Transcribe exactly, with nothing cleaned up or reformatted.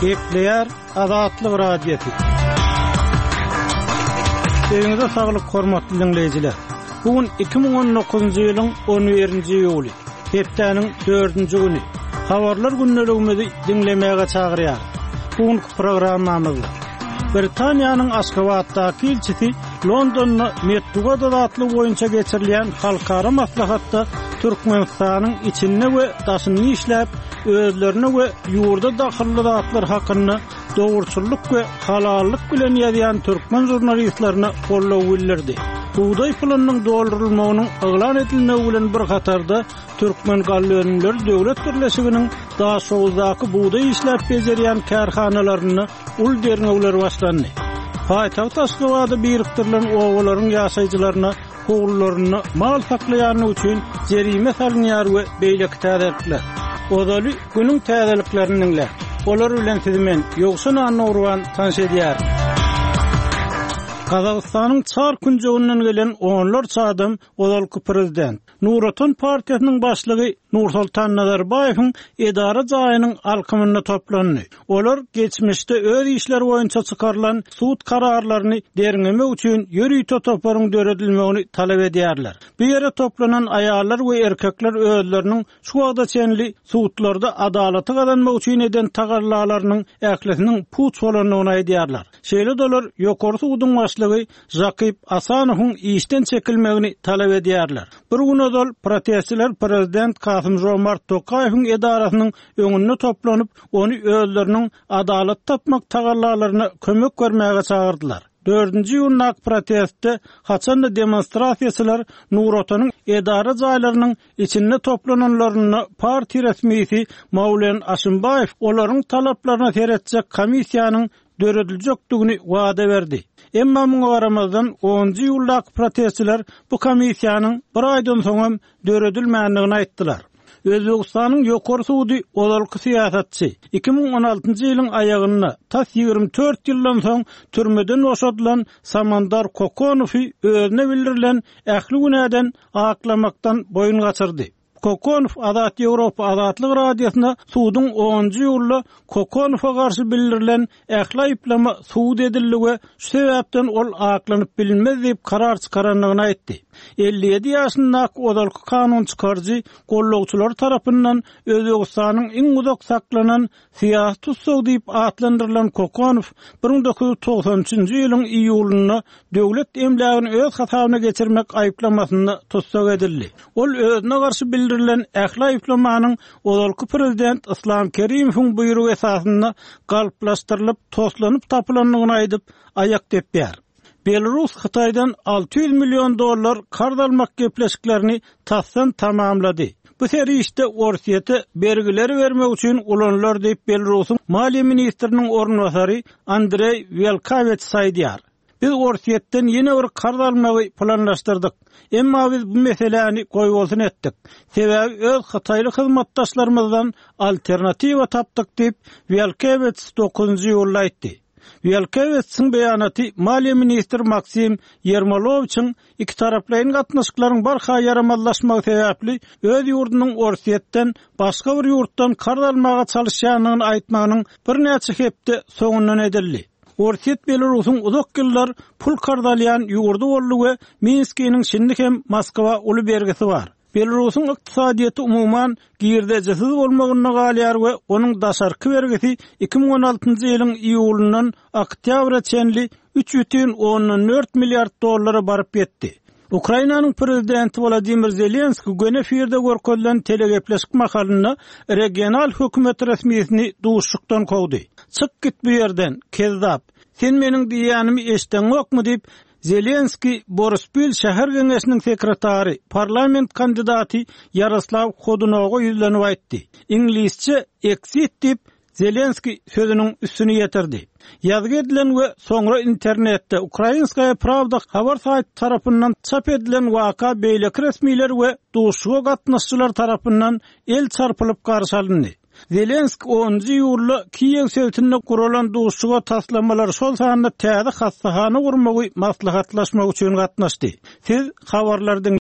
Kepler Azatlyk radiosu. Eňiňizde saglyk hormatly dinleýijiler. Bugün iki bin on dokuzunçy ýylyň on birinçi ýuly, hepdeniň dördünçi güni. Habarlar günneligimizi dinlemäge çagyrýar. Bugünkü programmamyzda Britaniýanyň Aşgabatdaky ilçisi Londonda Medduga datly boýunça geçirilýän halkara maslahatda Türkmenistanyň içinde we daşyny işläp özlerine we ýurda dahilly zatlar hakyny dogurçuluk we halallyk bilen ýazýan türkmen jurnalistlerine gollaw bildirdi. Buğday pulanyň doldurulmagynyň aglan edilmegi bilen bir gatarda Türkmen gallönler döwlet birleşiginiň daha soňuzdaky buğday işläp bejerýän karhanalaryny ul derňewler başlandy. Paýtaxt Aşgabatda birikdirilen owalaryň ýaşaýjylaryna howlullaryny mal saklaýany üçin jerime salynýar we beýleki täzelikler. Odaly günüň täzeliklerini olar bilen sizmen ýoksun anawruan tanış edýär. Kazakstanyň çar künjegininden gelen onlarça adam odalky prezident Nurotun partiýasynyň başlygy Nursultan Nazarbaýewiň edara jaýynyň alkymyna toplandy. Olar geçmişde öz işleri boýunça çykarylan sud kararlaryny derňemek üçin ýürüýte toparyň döredilmegini talap edýärler. Bu ýere toplanan aýallar we erkekler özleriniň şu wagda çenli sudlarda adalaty kazanmak üçin eden tagarlalarynyň ählesiniň puç bolanyny aýdýarlar. Şeýle dolar ýokary sudyň başlygy Jakip Asanowyň işden çekilmegini talap edýärler. Bir gün odal protestçiler prezident Kasym-Jomart Tokaýewiň edarasynyň öňünde toplanyp, onu özleriniň adalat tapmak tagarlalaryna kömek bermäge çagyrdylar. dördünçi ýylyň protestde haçanda demonstrasiýaçylar Nurotanyň edara jaýlarynyň içinde toplananlaryny partiýa resmisi Mawlen Aşymbaýew olaryň talaplaryna teretjek komissiýanyň döredilýekdigini wada berdi. Emma muňa garamazdan onunçy ýyldaky protestçiler bu komissiýanyň bir aýdan soň döredilmänligini aýtdylar. Özbegistanyň ýokary sudy odalky syýasatçy iki bin on altyncy ýylyň aýagyna tas ýygrimi dört ýyldan soň türmeden boşadylan Samandar Kokonowy özüne bildirilen ähli günäden aklamakdan boyun gaçyrdy. Kokonow Azat Ýewropa Azatlyk radiosyna sudyň onunçy ýyly Kokonowa garşy bildirilen ähli aýplama suud edildi we şu sebäpden ol aklanyp bilinmez diýip karar çykaranlygyny aýtdy. elli ýedi ýaşyndaky odalky kanun çykarjy gollawçylar tarapyndan Özbegistanyň iň uzak saklanan syýasy tutsaw diýip atlandyrylan Kokonow bir bin dokuz ýuz togson üçinçi ýylyň iýulyna döwlet emlägini öz hasabyna geçirmek aýplamasyny tutsak edildi. Ol özüne garşy bildirilen ähli aýplamanyň odalky prezident Islam Kerimewiň buýrugy esasynda galplaşdyrylyp toslanyp tapylanlygyny aýdyp aýak depýär. Belarus Xitaydan altı yüz milyon dollar kard almak gepleşiklerini tassan tamamlady. Bu seri işte Orsiýete bergileri vermek üçin ulanlar diýip Belarusyň Maliýe ministriniň ornwasary Andrey Velkavets saýdýar. Biz Orsiýetden ýene bir kard almagy planlaşdyrdyk. Emma biz bu meseleni goýbolsun etdik. Sebäbi öz Xitayly hyzmatdaşlarymyzdan alternatiwa tapdyk diýip Velkavets dokuzunçy ýylda aýtdy. Velkavets'in beýanaty Maliýe ministri Maksim Yermolowyň iki taraplaryň gatnaşyklaryň barha yaramazlaşmagy sebäpli öz ýurdunyň Orsiýetden başga bir ýurtdan kard almaga çalışýanyny aýtmagynyň bir näçe hepde soňundan edildi. Orsiýet Belarusyň uzak ýyllar pul kard alýan ýurdu boldy we Minskiniň şimdi hem Moskwa uly bergisi bar. Belarusyň ykdysadyýaty umuman girdejesiz bolmagyna galýar we onuň daşarky bergisi iki bin on altyncy ýylyň iýulyndan oktyabra çenli üç butun on dört milliard dollara baryp ýetdi. Ukrainanyň prezidenti Volodymyr Zelenski göne efirde görkezlen telegepleşik makalyny regional hökümet resmiýetini duşlukdan kowdy. Çyk git bu ýerden, kezzap. Sen meniň diýänimi eşdeňokmy diýip Zelenski Boryspil şäher geňeşiniň sekretary, parlament kandidaty Yaroslav Khodunowy ýüzlenip aýtdy. İnglisçe exit diýip Zelenski sözüniň üstüne ýetirdi. Ýazgy edilen we soňra internetde Ukrainskaya Pravda habar saýty tarapyndan çap edilen waka beýleki resmiler we duşuga gatnaşçylar tarapyndan el çarpylyp garşy alındy. Zelenski onunçy ýyly Kiýew şehrinde guralan duşuga taslamalar şol sahanda täze hassahana gurmagy maslahatlaşmak üçin gatnaşdy. Siz habarlardan